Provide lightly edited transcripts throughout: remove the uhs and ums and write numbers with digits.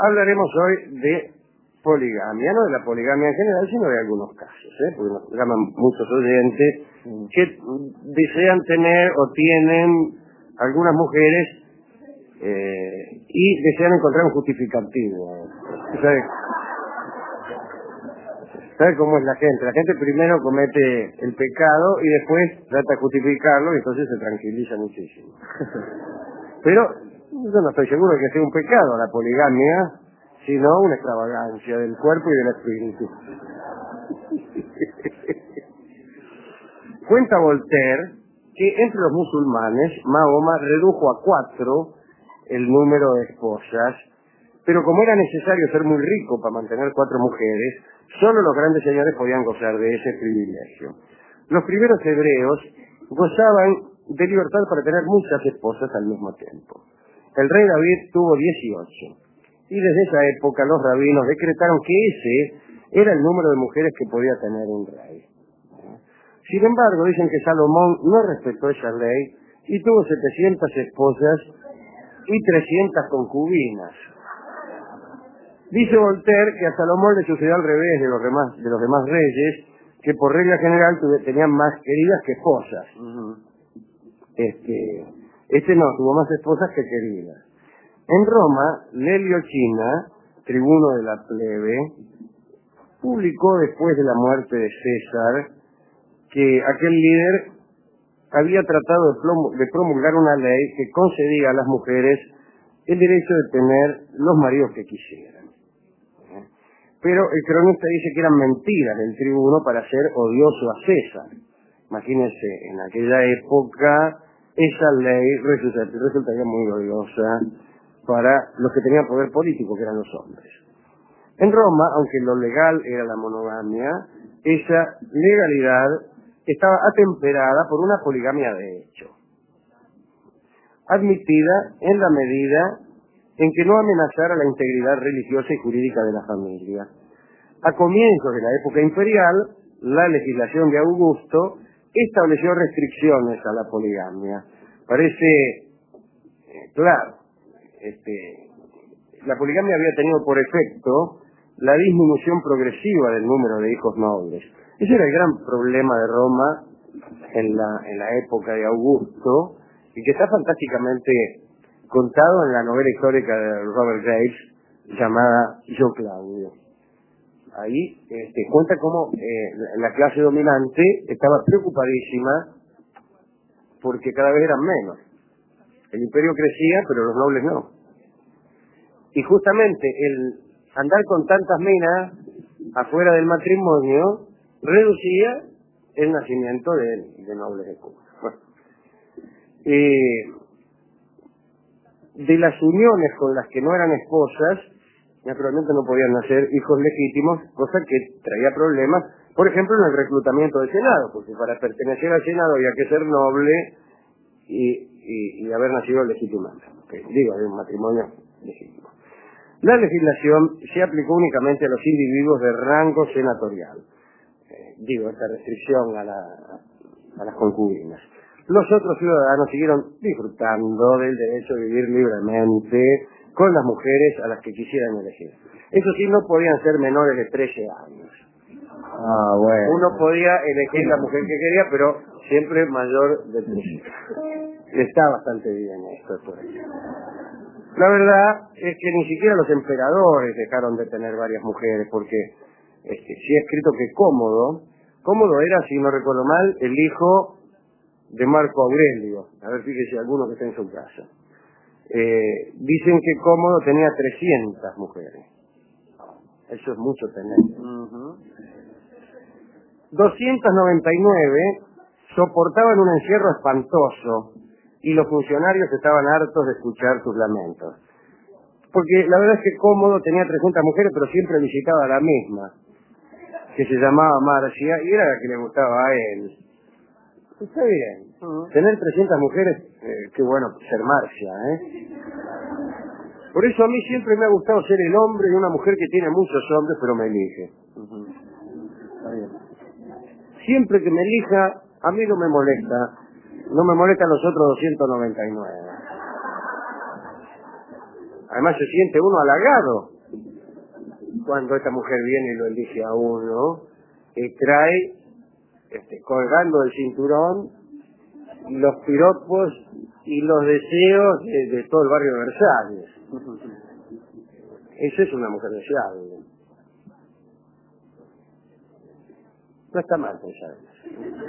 hablaremos hoy de poligamia, no de la poligamia en general, sino de algunos casos, porque nos llaman muchos oyentes que desean tener o tienen algunas mujeres y desean encontrar un justificativo. ¿Sabe cómo es la gente? La gente primero comete el pecado y después trata de justificarlo y entonces se tranquiliza muchísimo. Pero yo no estoy seguro de que sea un pecado la poligamia, sino una extravagancia del cuerpo y del espíritu. Cuenta Voltaire que entre los musulmanes Mahoma redujo a 4 el número de esposas, pero como era necesario ser muy rico para mantener 4 mujeres, solo los grandes señores podían gozar de ese privilegio. Los primeros hebreos gozaban de libertad para tener muchas esposas al mismo tiempo. El rey David tuvo 18, y desde esa época los rabinos decretaron que ese era el número de mujeres que podía tener un rey. Sin embargo, dicen que Salomón no respetó esa ley y tuvo 700 esposas y 300 concubinas. Dice Voltaire que a Salomón le sucedió al revés de los demás reyes, que por regla general tenían más queridas que esposas. Este no, tuvo más esposas que queridas. En Roma, Lelio China, tribuno de la plebe, publicó después de la muerte de César que aquel líder había tratado de promulgar una ley que concedía a las mujeres el derecho de tener los maridos que quisieran. Pero el cronista dice que eran mentiras del tribuno para ser odioso a César. Imagínense, en aquella época esa ley resultaría muy odiosa para los que tenían poder político, que eran los hombres. En Roma, aunque lo legal era la monogamia, esa legalidad estaba atemperada por una poligamia de hecho, admitida en la medida en que no amenazara la integridad religiosa y jurídica de la familia. A comienzos de la época imperial, la legislación de Augusto estableció restricciones a la poligamia. Parece claro, la poligamia había tenido por efecto la disminución progresiva del número de hijos nobles. Ese era el gran problema de Roma en la época de Augusto, y que está fantásticamente contado en la novela histórica de Robert Graves llamada Yo Claudio. Ahí cuenta cómo la clase dominante estaba preocupadísima porque cada vez eran menos. El imperio crecía, pero los nobles no. Y justamente el andar con tantas minas afuera del matrimonio reducía el nacimiento de nobles de Cuba. Bueno. De las uniones con las que no eran esposas, naturalmente no podían nacer hijos legítimos, cosa que traía problemas, por ejemplo, en el reclutamiento del Senado, porque para pertenecer al Senado había que ser noble y haber nacido legítimamente. Digo, de un matrimonio legítimo. La legislación se aplicó únicamente a los individuos de rango senatorial. Esta restricción a las concubinas. Los otros ciudadanos siguieron disfrutando del derecho a vivir libremente con las mujeres a las que quisieran elegir. Eso sí, no podían ser menores de 13 años. Bueno. Uno podía elegir la mujer que quería, pero siempre mayor de 13. Está bastante bien esto. La verdad es que ni siquiera los emperadores dejaron de tener varias mujeres, porque sí ha escrito que Cómodo era, si no recuerdo mal, el hijo de Marco Aurelio. A ver, fíjese alguno que está en su casa. Dicen que Cómodo tenía 300 mujeres. Eso es mucho tener. 299 soportaban un encierro espantoso y los funcionarios estaban hartos de escuchar sus lamentos. Porque la verdad es que Cómodo tenía 300 mujeres, pero siempre visitaba a la misma, que se llamaba Marcia, y era la que le gustaba a él. Está bien. Tener 300 mujeres, qué bueno ser Marcia, Por eso a mí siempre me ha gustado ser el hombre de una mujer que tiene muchos hombres, pero me elige. Está bien. Siempre que me elija, a mí no me molesta. No me molestan los otros 299. Además se siente uno halagado cuando esta mujer viene y lo elige a uno, y trae colgando del cinturón los piropos y los deseos de todo el barrio de Versalles. Esa es una mujer deseable. No está mal pensar en eso.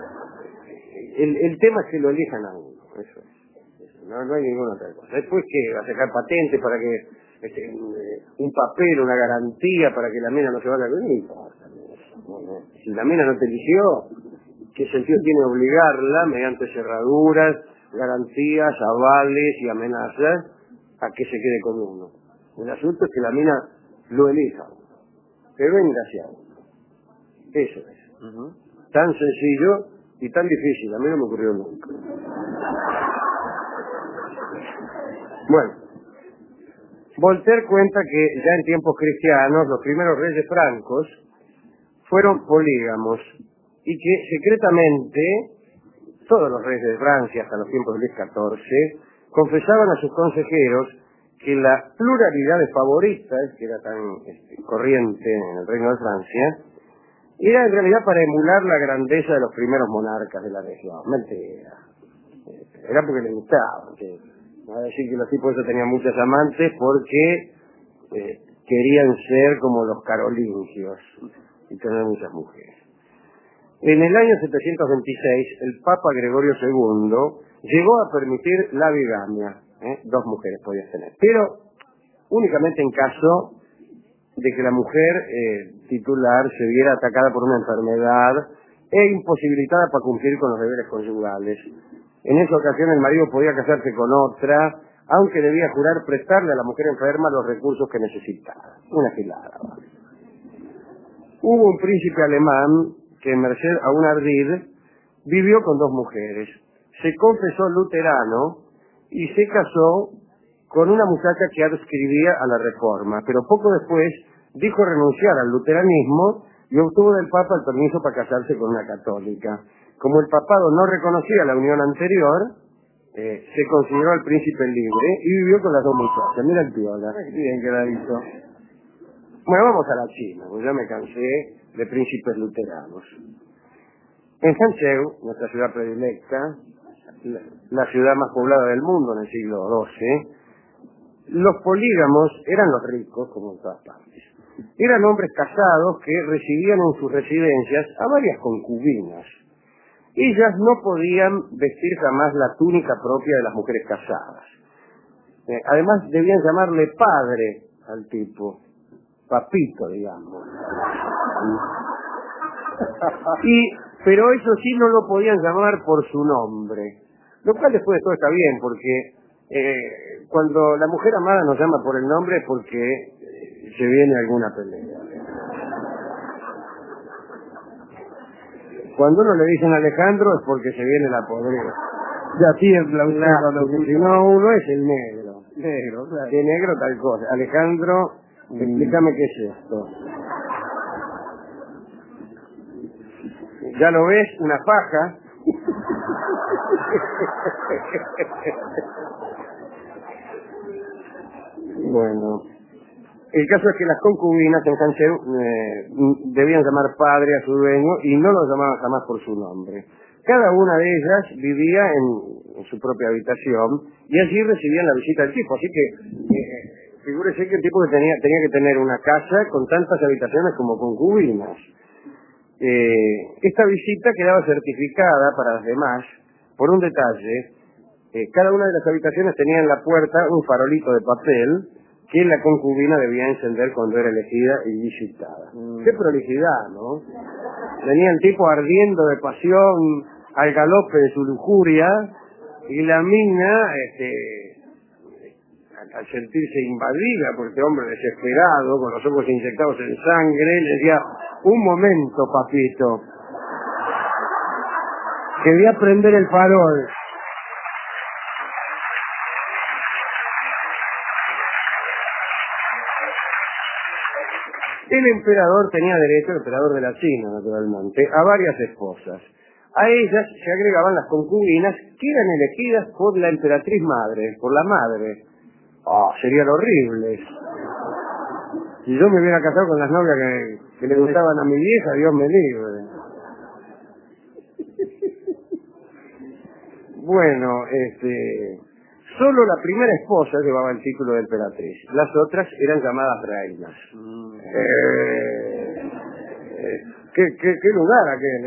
El tema es que lo elijan a uno, eso es. No hay ninguna otra cosa. Después que va a sacar patente para que un papel, una garantía para que la mina no se vaya a venir. Si la mina no te eligió, ¿qué sentido tiene obligarla mediante cerraduras, garantías, avales y amenazas a que se quede con uno? El asunto es que la mina lo elija, que venga hacia uno. Eso es. Tan sencillo y tan difícil, a mí no me ocurrió nunca. Bueno, Voltaire cuenta que ya en tiempos cristianos los primeros reyes francos fueron polígamos y que secretamente todos los reyes de Francia hasta los tiempos de Luis XIV confesaban a sus consejeros que la pluralidad de favoritas, que era tan corriente en el Reino de Francia, era en realidad para emular la grandeza de los primeros monarcas de la región. Mentira. Era porque les gustaba. Va a decir que los tipos esos tenían muchas amantes porque querían ser como los carolingios y tener muchas mujeres. En el año 726, el Papa Gregorio II llegó a permitir la bigamia. 2 mujeres podías tener, pero únicamente en caso de que la mujer titular se viera atacada por una enfermedad e imposibilitada para cumplir con los deberes conyugales. En esa ocasión el marido podía casarse con otra, aunque debía jurar prestarle a la mujer enferma los recursos que necesitaba. Una gilada. Hubo un príncipe alemán que, merced a un ardid, vivió con 2 mujeres. Se confesó luterano y se casó con una muchacha que adscribía a la Reforma, pero poco después dijo renunciar al luteranismo y obtuvo del Papa el permiso para casarse con una católica. Como el papado no reconocía la unión anterior, se consideró al príncipe libre y vivió con las 2 muchachas. Mira el piola. Bien que la hizo. Bueno, vamos a la China, pues ya me cansé de príncipes luteranos. En Hanzhou, nuestra ciudad predilecta, la ciudad más poblada del mundo en el siglo XII, los polígamos eran los ricos, como en todas partes. Eran hombres casados que recibían en sus residencias a varias concubinas. Ellas no podían vestir jamás la túnica propia de las mujeres casadas. Además, debían llamarle padre al tipo, papito, digamos. Pero eso sí no lo podían llamar por su nombre, lo cual después de todo está bien, porque cuando la mujer amada nos llama por el nombre es porque se viene alguna pelea. Cuando uno le dicen Alejandro es porque se viene la podrida. Ya tiembla usted cuando Si no, uno es el negro. negro, claro. De negro tal cosa. Alejandro, explícame qué es esto. ¿Ya lo ves? Una faja. Bueno, el caso es que las concubinas en Hanzhou debían llamar padre a su dueño y no lo llamaban jamás por su nombre. Cada una de ellas vivía en su propia habitación y allí recibían la visita del tipo. Así que figúrese que el tipo que tenía que tener una casa con tantas habitaciones como concubinas. Esta visita quedaba certificada para las demás por un detalle. Cada una de las habitaciones tenía en la puerta un farolito de papel que la concubina debía encender cuando era elegida y visitada. ¡Qué prolijidad!, ¿no? Venía el tipo ardiendo de pasión al galope de su lujuria y la mina, al sentirse invadida por este hombre desesperado, con los ojos inyectados en sangre, le decía: un momento, papito, que voy a prender el farol. El emperador tenía derecho, el emperador de la China, naturalmente, a varias esposas. A ellas se agregaban las concubinas que eran elegidas por la emperatriz madre, por la madre. serían horribles. Si yo me hubiera casado con las novias que le gustaban a mi vieja, Dios me libre. Bueno, solo la primera esposa llevaba el título de emperatriz. Las otras eran llamadas reinas. ¿Qué lugar aquel,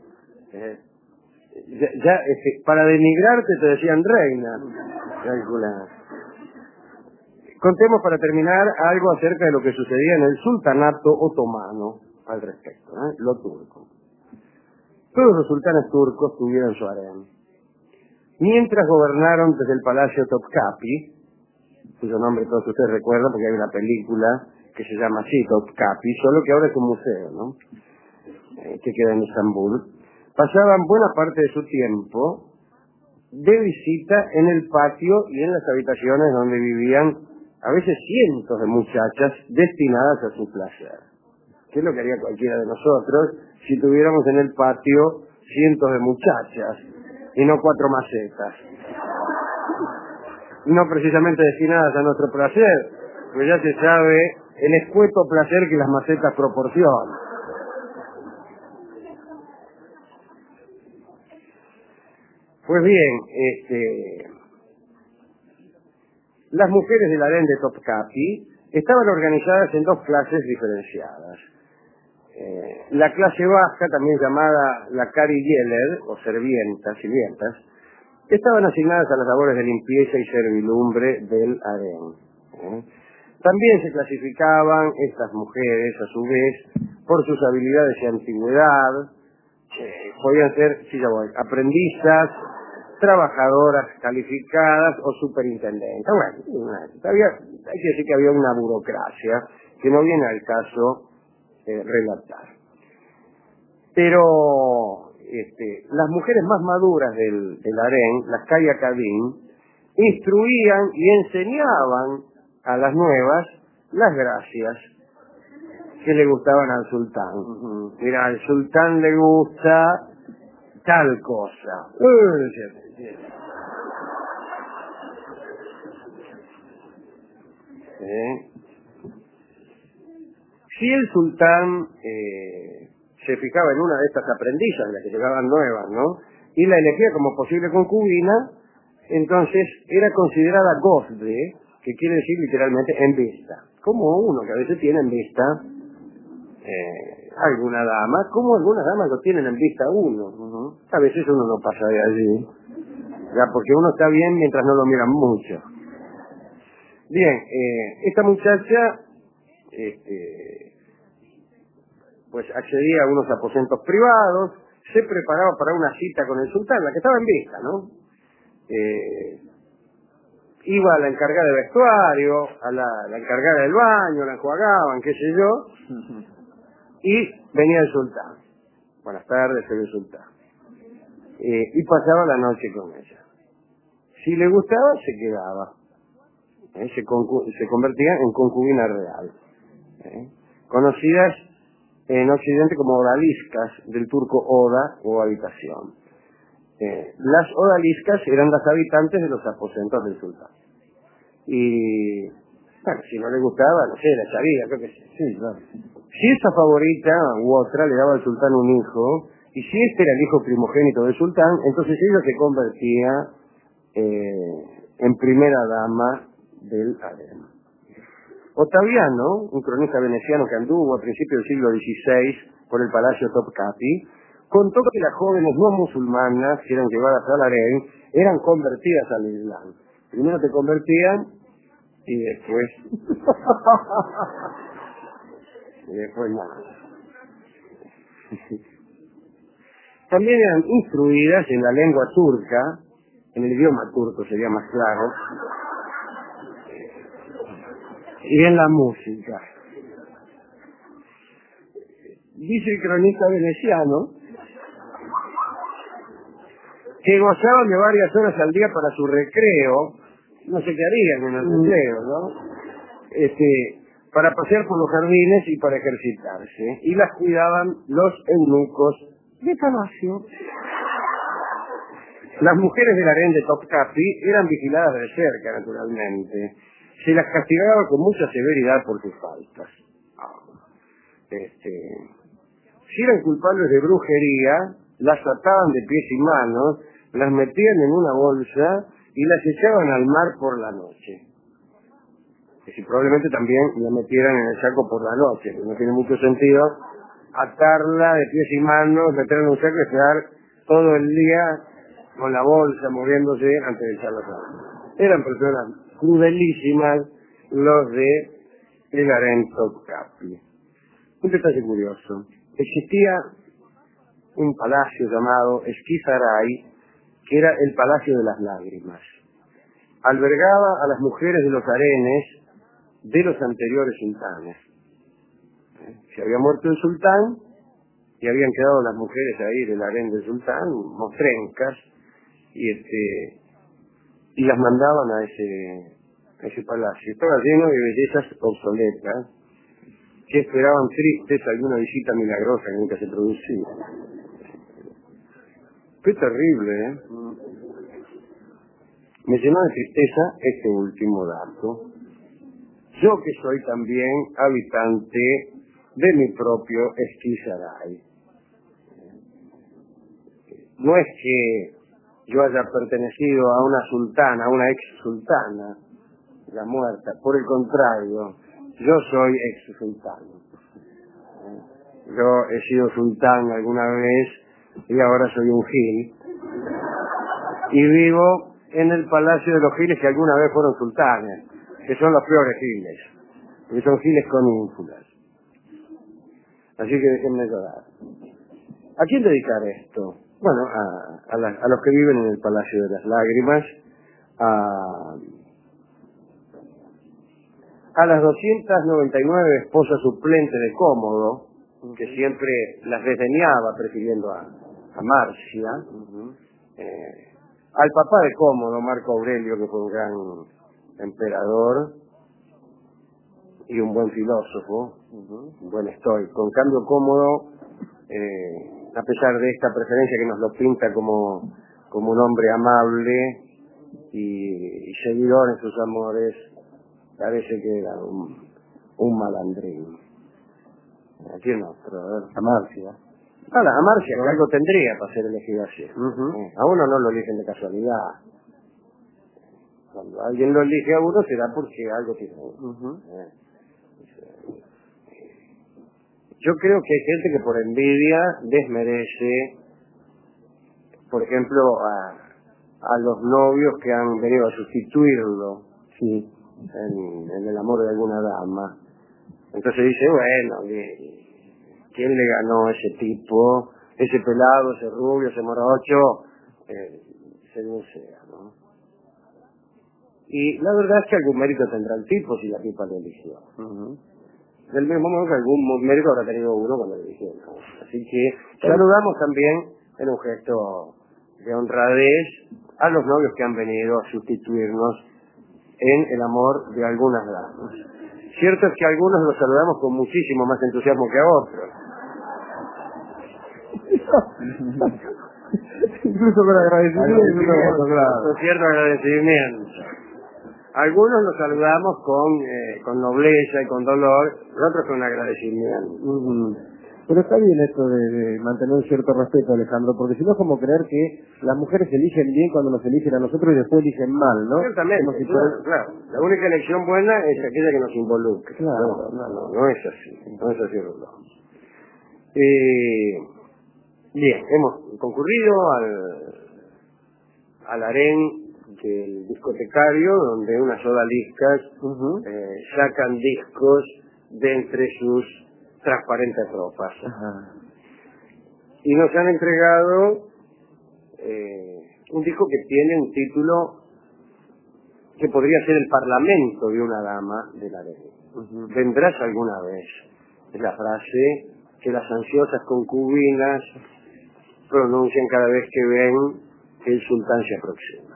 para denigrarte te decían reina. Calculá. Contemos para terminar algo acerca de lo que sucedía en el sultanato otomano al respecto, lo turco. Todos los sultanes turcos tuvieron su harem. Mientras gobernaron desde el palacio Topkapi, cuyo nombre todos ustedes recuerdan porque hay una película que se llama así, Topkapi, solo que ahora es un museo, ¿no? Que queda en Estambul, pasaban buena parte de su tiempo de visita en el patio y en las habitaciones donde vivían a veces cientos de muchachas destinadas a su placer. ¿Qué es lo que haría cualquiera de nosotros si tuviéramos en el patio cientos de muchachas y no 4 macetas? No precisamente destinadas a nuestro placer, pues ya se sabe el escueto placer que las macetas proporcionan. Pues bien, las mujeres del harén de Topkapi estaban organizadas en 2 clases diferenciadas. La clase baja, también llamada la Kari-Yeler, o sirvientas, estaban asignadas a las labores de limpieza y servilumbre del harén. También se clasificaban estas mujeres, a su vez, por sus habilidades y antigüedad. Podían ser, aprendizas, trabajadoras calificadas o superintendentes. Bueno, hay que decir que había una burocracia que no viene al caso relatar. Pero las mujeres más maduras del harén, las Kaya Kadin, instruían y enseñaban a las nuevas las gracias que le gustaban al sultán. Mira, al sultán le gusta tal cosa. Si el sultán se fijaba en una de estas aprendizas, de las que llegaban nuevas, ¿no?, y la elegía como posible concubina, entonces era considerada gozde, que quiere decir literalmente en vista. Como uno que a veces tiene en vista alguna dama, como algunas damas lo tienen en vista uno. A veces uno no pasa de allí, ya, porque uno está bien mientras no lo miran mucho. Bien, esta muchacha pues accedía a unos aposentos privados, se preparaba para una cita con el sultán, la que estaba en vista, ¿no? Iba a la encargada de vestuario, a la encargada del baño, la enjuagaban, qué sé yo, y venía el sultán. Buenas tardes, soy el sultán. Y pasaba la noche con ella. Si le gustaba, se quedaba. Se convertía en concubina real. Conocidas en Occidente como odaliscas, del turco oda o habitación. Las odaliscas eran las habitantes de los aposentos del sultán. Y, bueno, si no le gustaba, no sé, la echaría, creo que sí. Sí, claro. Si esa favorita u otra le daba al sultán un hijo, y si este era el hijo primogénito del sultán, entonces ella se convertía en primera dama del harem. Ottaviano, un cronista veneciano que anduvo a principios del siglo XVI por el palacio Topkapi, contó que las jóvenes no musulmanas que eran llevadas al harén eran convertidas al Islam. Primero te convertían y después nada. También eran instruidas en la lengua turca, en el idioma turco sería más claro, y en la música. Dice el cronista veneciano que gozaban de varias horas al día para su recreo, no sé qué harían en el recreo, ¿no? Para pasear por los jardines y para ejercitarse, y las cuidaban los eunucos de palacio. Las mujeres del harén de Topkapi eran vigiladas de cerca, naturalmente. se las castigaba con mucha severidad por sus faltas. Si eran culpables de brujería, las ataban de pies y manos, las metían en una bolsa y las echaban al mar por la noche. Y probablemente también la metieran en el saco por la noche, no tiene mucho sentido atarla de pies y manos, meterla en un saco y quedar todo el día con la bolsa moviéndose antes de echarla al mar. Eran personas crudelísimas los de el harén Topkapi. Un detalle curioso. Existía un palacio llamado Esquizaray, que era el Palacio de las Lágrimas. Albergaba a las mujeres de los harenes de los anteriores sultanes. Se había muerto el sultán y habían quedado las mujeres ahí del harén del sultán, mostrencas, y las mandaban a ese palacio. Estaba lleno de bellezas obsoletas que esperaban tristes alguna visita milagrosa que nunca se producía. Qué terrible, ¿eh? Me llenó de tristeza este último dato. Yo que soy también habitante de mi propio Esquizaray. No es que yo haya pertenecido a una sultana, a una ex sultana, la muerta. Por el contrario, yo soy ex sultano. Yo he sido sultán alguna vez y ahora soy un gil. Y vivo en el Palacio de los Giles que alguna vez fueron sultanes, que son los peores giles, que son giles con ínfulas. Así que déjenme llorar. ¿A quién dedicar esto? Bueno, a los que viven en el Palacio de las Lágrimas, a las 299 esposas suplentes de Cómodo, que siempre las desdeñaba prefiriendo a Marcia, al papá de Cómodo, Marco Aurelio, que fue un gran emperador y un buen filósofo, un buen estoico. En cambio, Cómodo, a pesar de esta preferencia que nos lo pinta como un hombre amable y seguidor en sus amores, parece que era un malandrín. ¿A quién otro? A ver, a Marcia. A Marcia, que algo tendría para ser elegido así. A uno no lo eligen de casualidad. Cuando alguien lo elige a uno será porque algo tiene. Yo creo que hay gente que por envidia desmerece, por ejemplo, a los novios que han venido a sustituirlo en el amor de alguna dama. Entonces dice, bueno, ¿quién le ganó a ese tipo? Ese pelado, ese rubio, ese morocho, según sea, ¿no? Y la verdad es que algún mérito tendrá el tipo si la tipa lo eligió. Del mismo modo que algún mérito habrá tenido uno cuando lo eligieron. Así que saludamos también en un gesto de honradez a los novios que han venido a sustituirnos en el amor de algunas damas. Cierto es que a algunos los saludamos con muchísimo más entusiasmo que a otros. Incluso con agradecimiento, claro. Con cierto agradecimiento. Algunos los saludamos con nobleza y con dolor, otros con agradecimiento. Pero está bien esto de mantener un cierto respeto, Alejandro, porque si no es como creer que las mujeres eligen bien cuando nos eligen a nosotros y después eligen mal, ¿no? Ciertamente, Si claro. La única elección buena es aquella que nos involucra. Claro. No es así. No es así, Rolando. Bien, hemos concurrido al harén del discotecario, donde unas odaliscas sacan discos de entre sus transparentes ropas. Y nos han entregado un disco que tiene un título que podría ser el parlamento de una dama del harén. ¿Vendrás alguna vez? Es la frase que las ansiosas concubinas pronuncian cada vez que ven que el sultán se aproxima.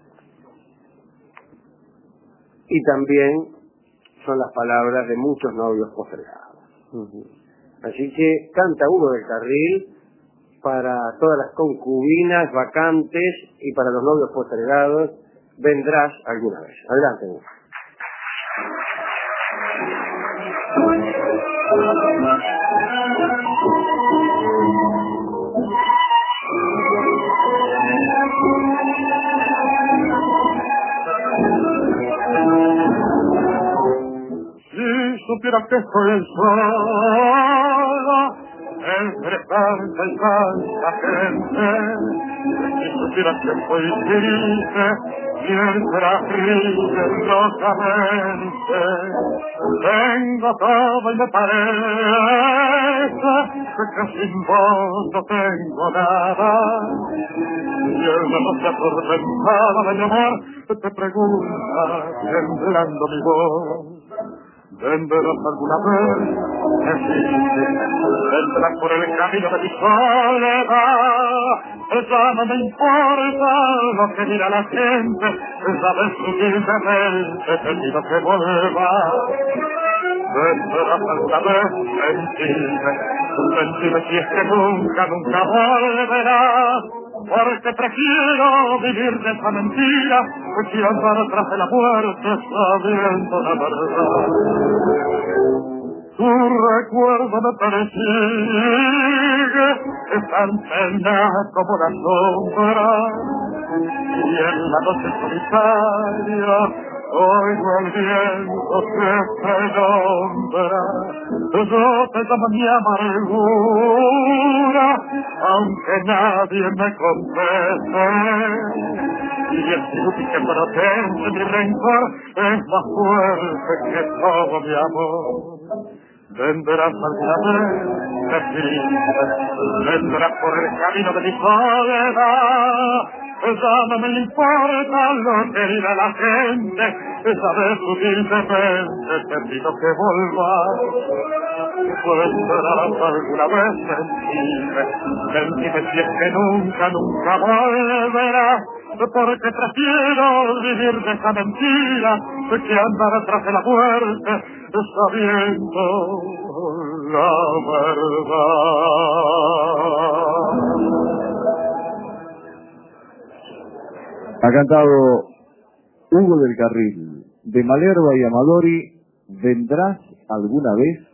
Y también son las palabras de muchos novios postergados. Así que canta Hugo del Carril para todas las concubinas vacantes y para los novios postergados, vendrás alguna vez. Adelante, Hugo. Si supieras que estoy sola entre tanta y tanta gente, si supieras que estoy triste mientras ríen locamente, tengo todo y me parece que sin vos no tengo nada. Y en la noche atormentada de mi amor te pregunta temblando mi voz: ¿vendrás alguna vez? Vendrás por el camino de mi soledad. Ya no me importa lo que dirá la gente, sabes sutilmente te pido que vuelvas. Vendrás alguna vez, mentime si es que nunca volverás. Porque prefiero vivir de esa mentira que andar tras de la muerte sabiendo la verdad. Tu recuerdo me persigue, es tan tenaz como la sombra, y en la noche solitaria oigo el viento que se nombra. Yo te llamo mi amargura, aunque nadie me confese, y el triunfo que protege mi rencor es más fuerte que todo mi amor. Vendrás alguna vez, vendrás por el camino de mi soledad. Ya no me importa lo que dirá la gente, sabes sutilmente te pido que vuelvas. Vendrás alguna vez, mentime si es que nunca volverás. Porque prefiero vivir de esa mentira que andar atrás de la muerte sabiendo la verdad. Ha cantado Hugo del Carril, de Malerva y Amadori, ¿vendrás alguna vez?